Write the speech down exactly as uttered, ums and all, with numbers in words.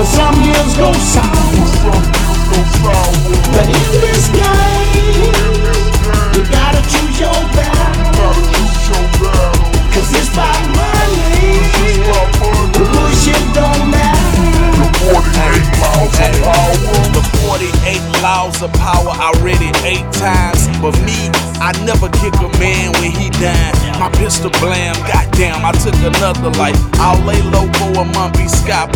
Some years go sour, but in this game, you gotta choose your battle. Cause it's about money, the bullshit don't matter. The forty-eight laws of power I read it eight times. But me, I never kick a man when he died. My pistol blam, goddamn, I took another life. I'll lay low for a month, be Scott